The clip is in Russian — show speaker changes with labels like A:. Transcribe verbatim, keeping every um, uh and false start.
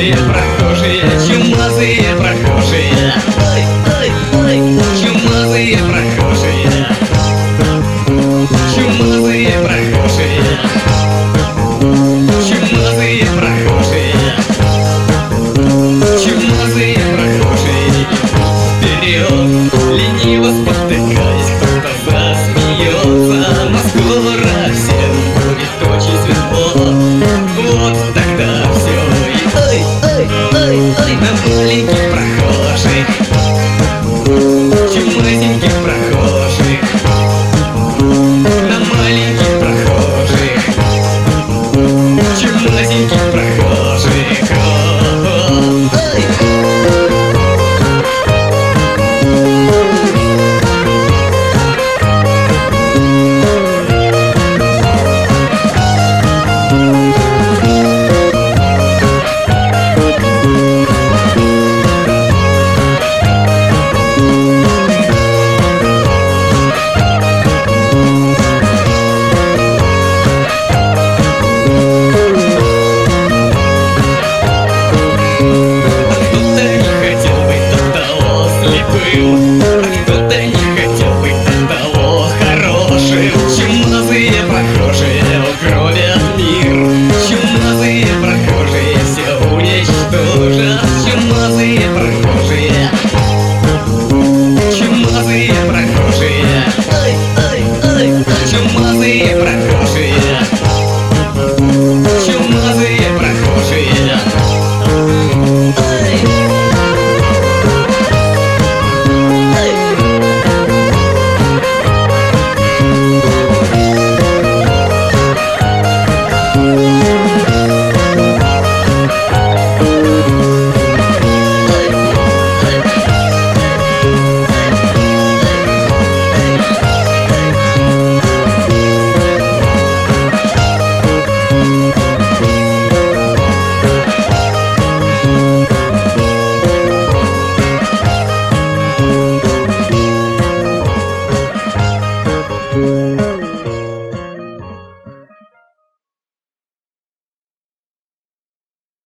A: Чумазые прохожие, чумазые прохожие. Ой, ой, ой, чумазые прохожие. Чумазые прохожие. Чумазые прохожие. Чумазые прохожие. Вперед, лениво спотыкаясь, кто-то засмеется. Но скоро всем будет очень светло. Вот тогда все. Ой, ой, ой, ой, на маленьких прохожих, чумазеньких прохожих, на маленьких прохожих, чумазеньких прохожих. Ой. Кто-то не хотел быть до того слепым.